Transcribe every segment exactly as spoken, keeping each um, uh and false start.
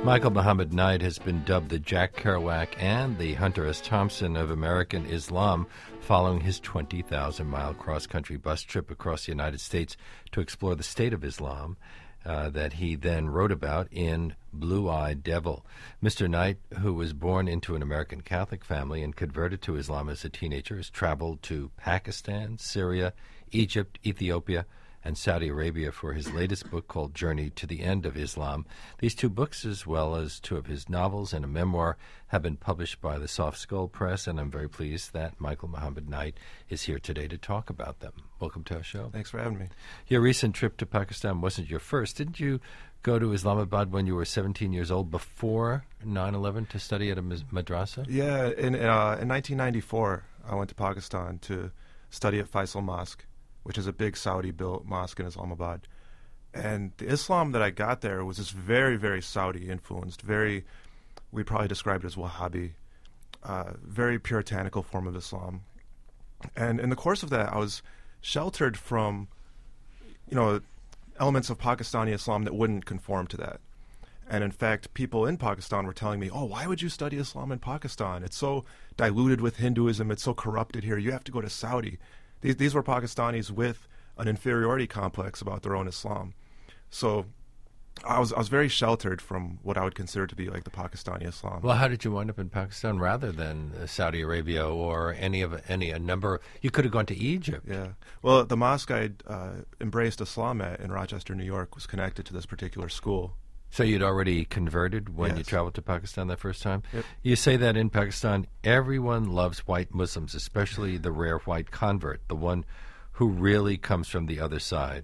Michael Muhammad Knight has been dubbed the Jack Kerouac and the Hunter S. Thompson of American Islam following his twenty thousand mile cross-country bus trip across the United States to explore the state of Islam uh, that he then wrote about in Blue-Eyed Devil. Mister Knight, who was born into an American Catholic family and converted to Islam as a teenager, has traveled to Pakistan, Syria, Egypt, Ethiopia, and Saudi Arabia for his latest book called Journey to the End of Islam. These two books, as well as two of his novels and a memoir, have been published by the Soft Skull Press, and I'm very pleased that Michael Muhammad Knight is here today to talk about them. Welcome to our show. Thanks for having me. Your recent trip to Pakistan wasn't your first. Didn't you go to Islamabad when you were seventeen years old before nine eleven to study at a madrasa? Yeah, in, uh, in nineteen ninety-four, I went to Pakistan to study at Faisal Mosque, which is a big Saudi-built mosque in Islamabad. And the Islam that I got there was just very, very Saudi-influenced, very, we probably describe it as Wahhabi, uh, very puritanical form of Islam. And in the course of that, I was sheltered from, you know, elements of Pakistani Islam that wouldn't conform to that. And in fact, people in Pakistan were telling me, oh, why would you study Islam in Pakistan? It's so diluted with Hinduism, it's so corrupted here, you have to go to Saudi. These, these were Pakistanis with an inferiority complex about their own Islam. So I was I was very sheltered from what I would consider to be like the Pakistani Islam. Well, how did you wind up in Pakistan rather than uh, Saudi Arabia or any of any a number? You could have gone to Egypt. Yeah. Well, the mosque I uh, embraced Islam at in Rochester, New York, was connected to this particular school. So you'd already converted when Yes. you traveled to Pakistan that first time? Yep. You say that in Pakistan, everyone loves white Muslims, especially the rare white convert, the one who really comes from the other side.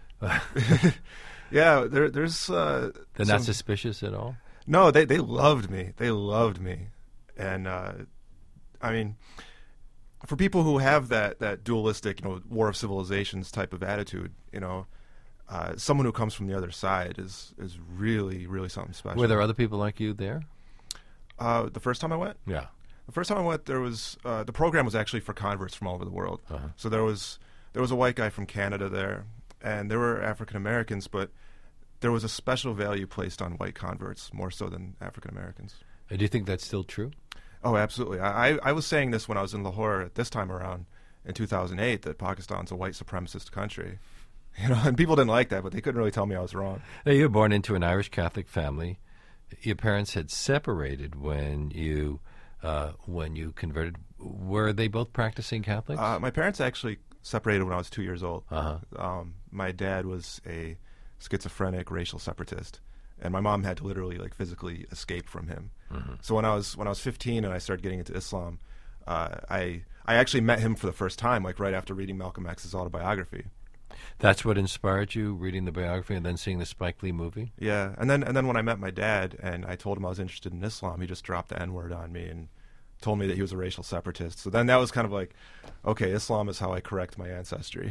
Yeah, there, there's... Uh, They're some, not suspicious at all? No, they, they loved me. They loved me. And, uh, I mean, for people who have that, that dualistic, you know, War of Civilizations type of attitude, you know, Uh, someone who comes from the other side is is really, really something special. Were there other people like you there? Uh, the first time I went? Yeah. The first time I went, there was uh, the program was actually for converts from all over the world. Uh-huh. So there was there was a white guy from Canada there, and there were African Americans, but there was a special value placed on white converts more so than African Americans. Uh, do you think that's still true? Oh, absolutely. I, I I was saying this when I was in Lahore this time around in two thousand eight, that Pakistan's a white supremacist country. You know, and people didn't like that, but they couldn't really tell me I was wrong. Now, you were born into an Irish Catholic family. Your parents had separated when you uh, when you converted. Were they both practicing Catholics? Uh, my parents actually separated when I was two years old. Uh-huh. Um, my dad was a schizophrenic racial separatist, and my mom had to literally, like, physically escape from him. Mm-hmm. So when I was when I was fifteen and I started getting into Islam, uh, I I actually met him for the first time, like right after reading Malcolm X's autobiography. That's what inspired you, reading the biography and then seeing the Spike Lee movie? Yeah, and then and then when I met my dad and I told him I was interested in Islam, he just dropped the N-word on me and told me that he was a racial separatist. So then that was kind of like, okay, Islam is how I correct my ancestry.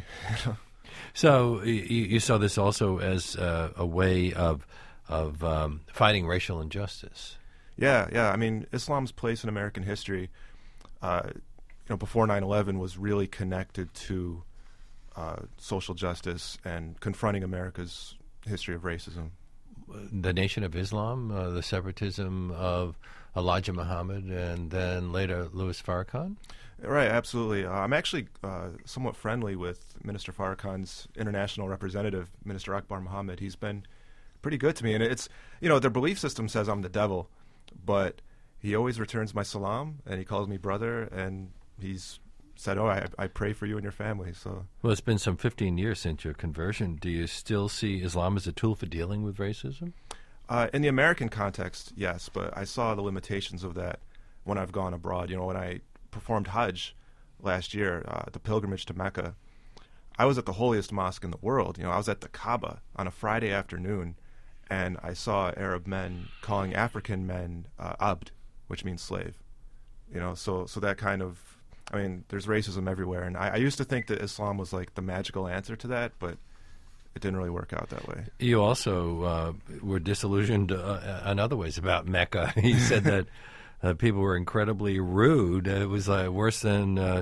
So you, you saw this also as uh, a way of of um, fighting racial injustice. Yeah, yeah. I mean, Islam's place in American history, uh, you know, before nine eleven was really connected to Uh, social justice and confronting America's history of racism. The Nation of Islam, uh, the separatism of Elijah Muhammad, and then later Louis Farrakhan? Right, absolutely. Uh, I'm actually uh, somewhat friendly with Minister Farrakhan's international representative, Minister Akbar Muhammad. He's been pretty good to me. And it's, you know, their belief system says I'm the devil, but he always returns my salam, and he calls me brother, and he's said, oh, I, I pray for you and your family. So, well, it's been some fifteen years since your conversion. Do you still see Islam as a tool for dealing with racism? Uh, in the American context, yes, but I saw the limitations of that when I've gone abroad. You know, when I performed Hajj last year, uh, the pilgrimage to Mecca, I was at the holiest mosque in the world. You know, I was at the Kaaba on a Friday afternoon, and I saw Arab men calling African men uh, abd, which means slave. You know, so so that kind of, I mean, there's racism everywhere, and I, I used to think that Islam was like the magical answer to that, but it didn't really work out that way. You also uh, were disillusioned uh, in other ways about Mecca. You said that uh, people were incredibly rude. It was uh, worse than uh,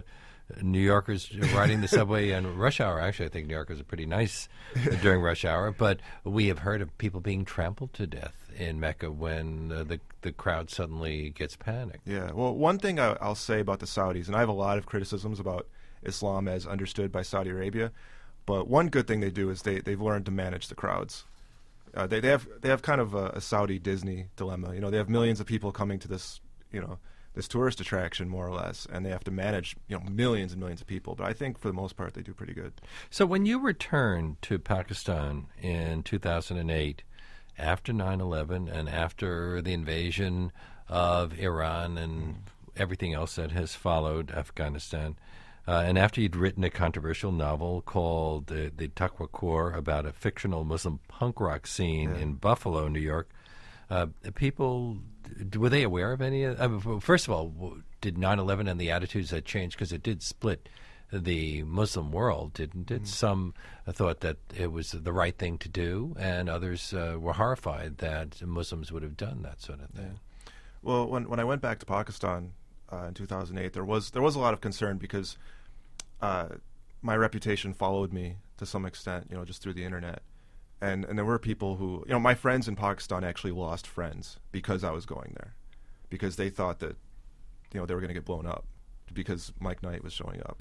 New Yorkers riding the subway in rush hour. Actually, I think New Yorkers are pretty nice during rush hour, but we have heard of people being trampled to death in Mecca when uh, the the crowd suddenly gets panicked. Yeah. Well, one thing I, I'll say about the Saudis, and I have a lot of criticisms about Islam as understood by Saudi Arabia, but one good thing they do is they they've learned to manage the crowds. Uh, they they have they have kind of a, a Saudi Disney dilemma. You know, they have millions of people coming to this, you know, this tourist attraction more or less, and they have to manage, you know, millions and millions of people. But I think for the most part they do pretty good. So when you returned to Pakistan in two thousand eight, after nine eleven and after the invasion of Iran and everything else that has followed Afghanistan, Uh, and after you'd written a controversial novel called uh, The Taqwa Corps about a fictional Muslim punk rock scene yeah. in Buffalo, New York, uh, people, were they aware of any of uh, first of all, did nine eleven and the attitudes that changed? Because it did split the Muslim world, didn't it? Mm. Some thought that it was the right thing to do, and others uh, were horrified that Muslims would have done that sort of thing. Yeah. Well, when when I went back to Pakistan uh, in two thousand eight, there was there was a lot of concern because uh, my reputation followed me to some extent, you know, just through the internet, and and there were people who, you know, my friends in Pakistan actually lost friends because I was going there, because they thought that, you know, they were going to get blown up because Mike Knight was showing up.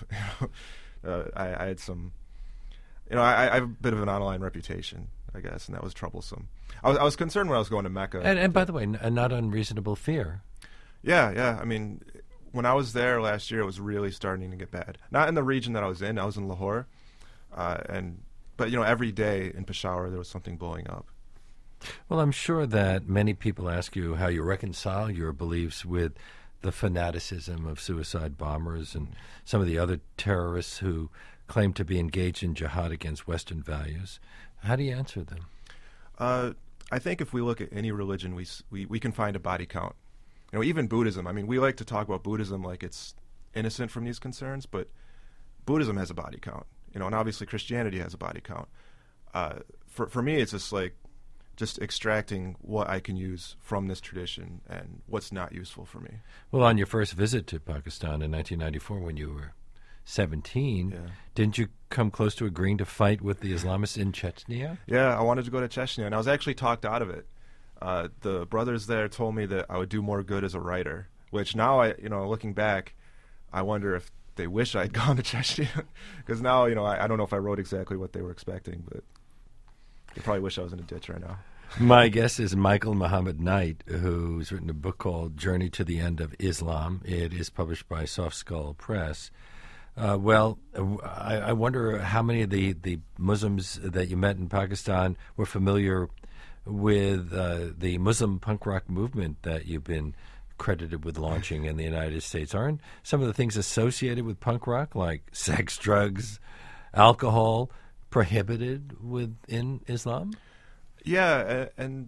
uh, I, I had some, you know, I, I have a bit of an online reputation, I guess, and that was troublesome. I was, I was concerned when I was going to Mecca. And, and by the way, n- a not unreasonable fear. Yeah, yeah. I mean, when I was there last year, it was really starting to get bad. Not in the region that I was in. I was in Lahore, uh, and but you know, every day in Peshawar there was something blowing up. Well, I'm sure that many people ask you how you reconcile your beliefs with the fanaticism of suicide bombers and some of the other terrorists who claim to be engaged in jihad against Western values. How do you answer them? Uh, I think if we look at any religion, we, we we can find a body count. You know, even Buddhism. I mean, we like to talk about Buddhism like it's innocent from these concerns, but Buddhism has a body count. You know, and obviously Christianity has a body count. Uh, for for me, it's just like just extracting what I can use from this tradition and what's not useful for me. Well, on your first visit to Pakistan in nineteen ninety-four, when you were seventeen, yeah. didn't you come close to agreeing to fight with the Islamists in Chechnya? Yeah, I wanted to go to Chechnya, and I was actually talked out of it. Uh, the brothers there told me that I would do more good as a writer, which now, I, you know, looking back, I wonder if they wish I'd gone to Chechnya, because now, you know, I, I don't know if I wrote exactly what they were expecting, but they probably wish I was in a ditch right now. My guest is Michael Muhammad Knight, who's written a book called Journey to the End of Islam. It is published by Soft Skull Press. Uh, well, I, I wonder how many of the, the Muslims that you met in Pakistan were familiar with uh, the Muslim punk rock movement that you've been credited with launching in the United States. Aren't some of the things associated with punk rock, like sex, drugs, alcohol, prohibited within Islam? Yeah, and,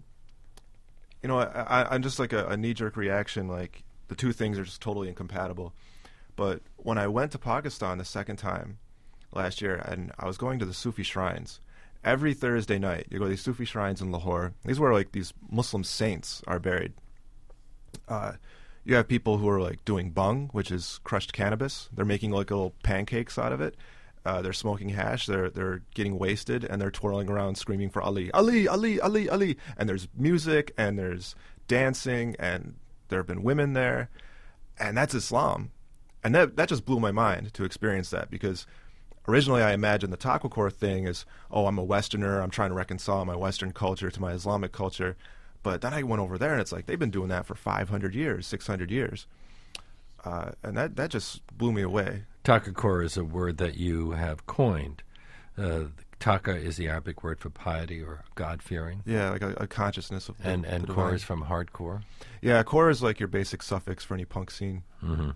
you know, I, I'm just like a, a knee-jerk reaction, like the two things are just totally incompatible. But when I went to Pakistan the second time last year, and I was going to the Sufi shrines, every Thursday night you go to these Sufi shrines in Lahore. These where like these Muslim saints are buried. Uh, you have people who are like doing bhang, which is crushed cannabis. They're making like little pancakes out of it. Uh, they're smoking hash. They're they're getting wasted, and they're twirling around screaming for Ali, Ali, Ali, Ali, Ali. And there's music, and there's dancing, and there have been women there, and that's Islam. And that that just blew my mind to experience that, because originally I imagined the Taqwa Corps thing as, oh, I'm a Westerner, I'm trying to reconcile my Western culture to my Islamic culture. But then I went over there, and it's like they've been doing that for five hundred years, six hundred years. Uh, and that, that just blew me away. Taqwa Corps is a word that you have coined. Uh, Taqwa is the Arabic word for piety or God-fearing. Yeah, like a, a consciousness of the, And, and the core divine. is from hardcore. Yeah, core is like your basic suffix for any punk scene. Mm-hmm.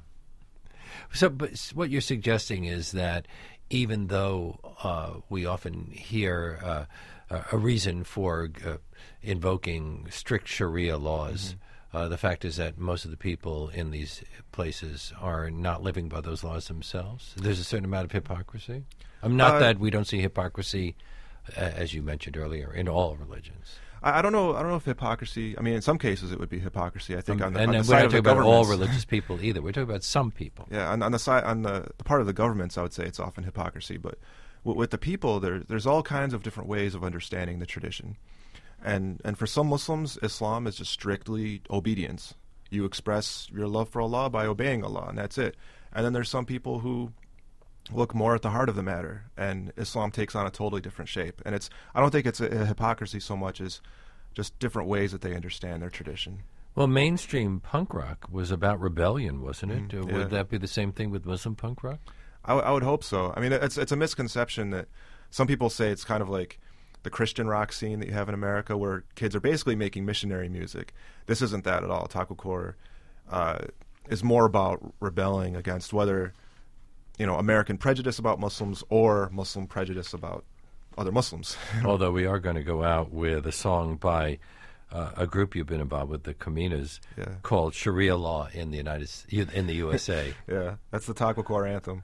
So, but what you're suggesting is that even though uh, we often hear uh, a reason for uh, invoking strict Sharia laws, mm-hmm. uh, the fact is that most of the people in these places are not living by those laws themselves. There's a certain amount of hypocrisy. Um, not uh, that we don't see hypocrisy, uh, as you mentioned earlier, in all religions. I, I don't know. I don't know if hypocrisy. I mean, in some cases, it would be hypocrisy. I think Um, on the, and on the we're side not of the talking about all governments. religious people either. We're talking about some people. Yeah, on, on the side, on the, the part of the governments, I would say it's often hypocrisy. But w- with the people, there, there's all kinds of different ways of understanding the tradition. And and for some Muslims, Islam is just strictly obedience. You express your love for Allah by obeying Allah, and that's it. And then there's some people who look more at the heart of the matter, and Islam takes on a totally different shape. And it's I don't think it's a, a hypocrisy so much as just different ways that they understand their tradition. Well, mainstream punk rock was about rebellion, wasn't it? Mm, Uh, yeah. Would that be the same thing with Muslim punk rock? I, w- I would hope so. I mean, it's it's a misconception that some people say it's kind of like the Christian rock scene that you have in America, where kids are basically making missionary music. This isn't that at all. Taco Core uh, is more about rebelling against whether, you know, American prejudice about Muslims or Muslim prejudice about other Muslims. Although we are going to go out with a song by uh, a group you've been involved with, the Kaminas, Yeah. called Sharia Law in the United S- in the U S A. Yeah, that's the Taco Core anthem.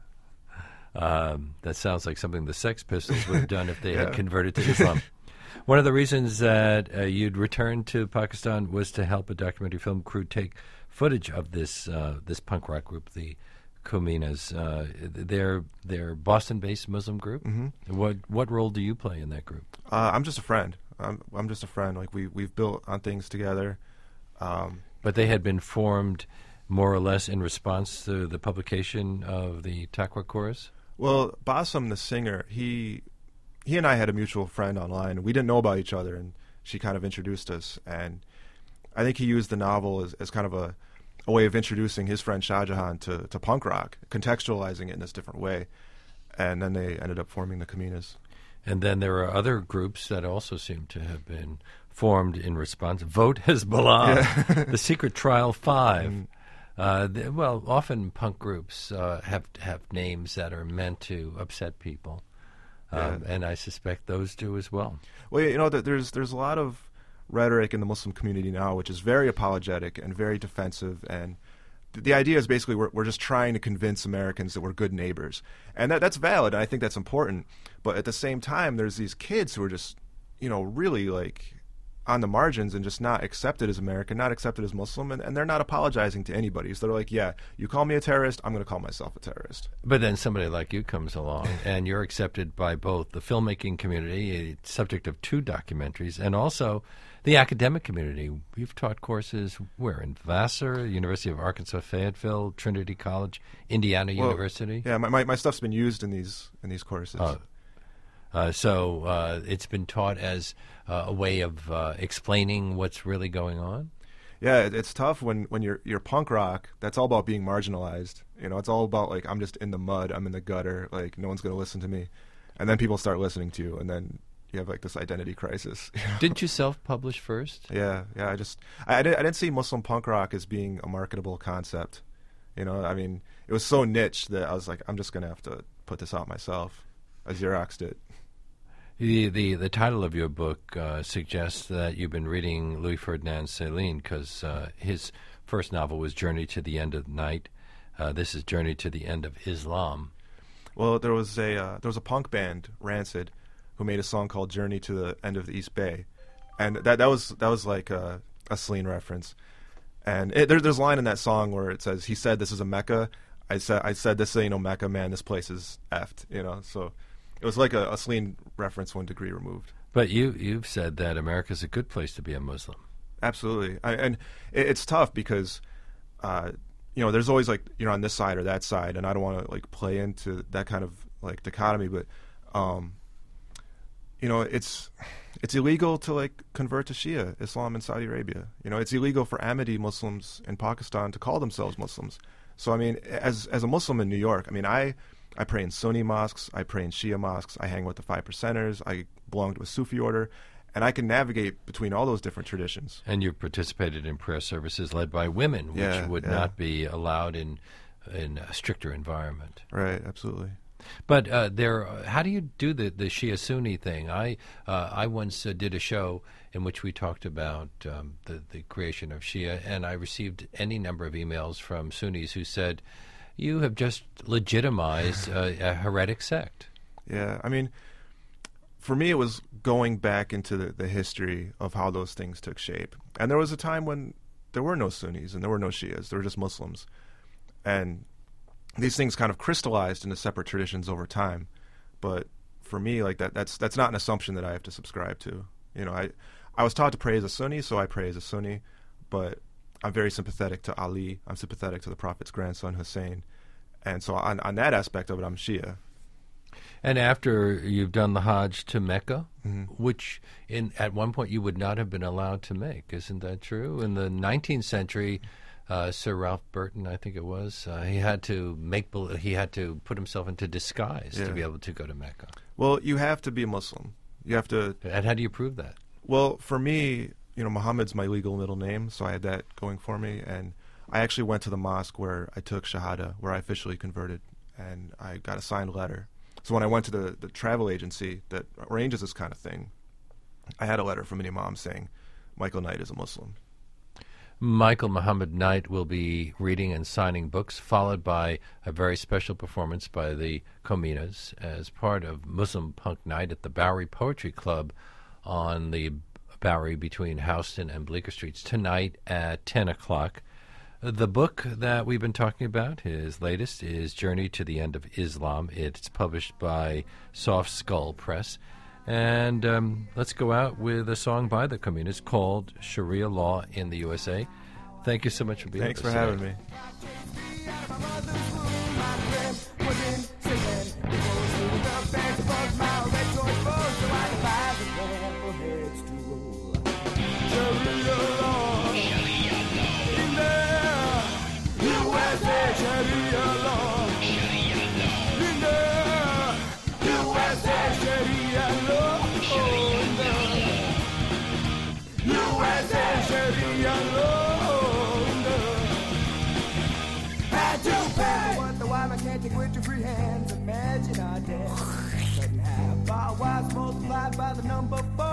Um, that sounds like something the Sex Pistols would have done if they had Yeah. converted to Islam. One of the reasons that uh, you'd returned to Pakistan was to help a documentary film crew take footage of this uh, this punk rock group, the Kaminas. Uh, they're they're Boston-based Muslim group. Mm-hmm. What what role do you play in that group? Uh, I'm just a friend. I'm, I'm just a friend. Like we we've built on things together. Um, But they had been formed more or less in response to the publication of the Taqwa chorus. Well, Bassam, the singer, he he and I had a mutual friend online. We didn't know about each other, and she kind of introduced us. And I think he used the novel as, as kind of a, a way of introducing his friend Shah Jahan to, to punk rock, contextualizing it in this different way. And then they ended up forming the Kaminas. And then there are other groups that also seem to have been formed in response. Vote Hezbollah, Yeah. The Secret Trial Five. Mm. Uh, th- well, often punk groups uh, have have names that are meant to upset people, um, Yeah. and I suspect those do as well. Well, you know, th- there's there's a lot of rhetoric in the Muslim community now, which is very apologetic and very defensive. And th- the idea is basically we're we're just trying to convince Americans that we're good neighbors, and that that's valid. And I think that's important. But at the same time, there's these kids who are just, you know, really like on the margins and just not accepted as American, not accepted as Muslim, and, and they're not apologizing to anybody. So they're like, yeah, you call me a terrorist, I'm going to call myself a terrorist. But then somebody like you comes along, and you're accepted by both the filmmaking community, a subject of two documentaries, and also the academic community. You've taught courses where? In Vassar, University of Arkansas Fayetteville, Trinity College, Indiana Well, University. Yeah, my, my my stuff's been used in these in these courses. Oh. Uh, so uh, it's been taught as uh, a way of uh, explaining what's really going on. Yeah, it, it's tough when, when you're you're punk rock. That's all about being marginalized. You know, it's all about like I'm just in the mud, I'm in the gutter, like no one's going to listen to me, and then people start listening to you, and then you have like this identity crisis. Didn't you self-publish first? Yeah, yeah. I just I, I, didn't, I didn't see Muslim punk rock as being a marketable concept. You know, I mean, it was so niche that I was like, I'm just going to have to put this out myself. I Xeroxed it. The, the the title of your book uh, suggests that you've been reading Louis Ferdinand Céline, because uh, his first novel was Journey to the End of the Night. Uh, this is Journey to the End of Islam. Well, there was a uh, there was a punk band, Rancid, who made a song called "Journey to the End of the East Bay," and that that was that was like a, a Celine reference. And it, there, there's a line in that song where it says, "He said this is a Mecca. I said I said this ain't no Mecca, man. This place is effed." You know, so. It was like a, a Celine reference one degree removed. But you, you've said that America's a good place to be a Muslim. Absolutely. I, and it, it's tough because, uh, you know, there's always like, you're on this side or that side, and I don't want to like play into that kind of like dichotomy, but, um, you know, it's it's illegal to like convert to Shia Islam in Saudi Arabia. You know, it's illegal for Ahmadi Muslims in Pakistan to call themselves Muslims. So, I mean, as as a Muslim in New York, I mean, I... I pray in Sunni mosques, I pray in Shia mosques, I hang with the Five Percenters, I belong to a Sufi order, and I can navigate between all those different traditions. And you've participated in prayer services led by women, which Yeah, would yeah. not be allowed in in a stricter environment. Right, absolutely. But uh, there, how do you do the, the Shia Sunni thing? I uh, I once uh, did a show in which we talked about um, the, the creation of Shia, and I received any number of emails from Sunnis who said, you have just legitimized uh, a heretic sect. Yeah, I mean, for me, it was going back into the, the history of how those things took shape. And there was a time when there were no Sunnis and there were no Shias. There were just Muslims. And these things kind of crystallized into separate traditions over time. But for me, like that, that's that's not an assumption that I have to subscribe to. You know, I, I was taught to pray as a Sunni, so I pray as a Sunni. But I'm very sympathetic to Ali. I'm sympathetic to the Prophet's grandson, Hussein. And so on, on that aspect of it, I'm Shia. And after you've done the Hajj to Mecca, mm-hmm. which in at one point you would not have been allowed to make, isn't that true? In the nineteenth century, uh, Sir Ralph Burton, I think it was, uh, he had to make he had to put himself into disguise yeah. to be able to go to Mecca. Well, you have to be Muslim. You have to. And how do you prove that? Well, for me, you know, Muhammad's my legal middle name, so I had that going for me. And I actually went to the mosque where I took Shahada, where I officially converted, and I got a signed letter. So when I went to the, the travel agency that arranges this kind of thing, I had a letter from an imam saying, Michael Knight is a Muslim. Michael Muhammad Knight will be reading and signing books, followed by a very special performance by the Kominas as part of Muslim Punk Night at the Bowery Poetry Club on the Bowery between Houston and Bleecker Streets tonight at ten o'clock. The book that we've been talking about, his latest, is Journey to the End of Islam. It's published by Soft Skull Press. And um, let's go out with a song by the Kominas called Sharia Law in the U S A. Thank you so much for being Thanks with us. Thanks for today. With your free hands, imagine our death. Cut in half, our wives multiplied by the number four.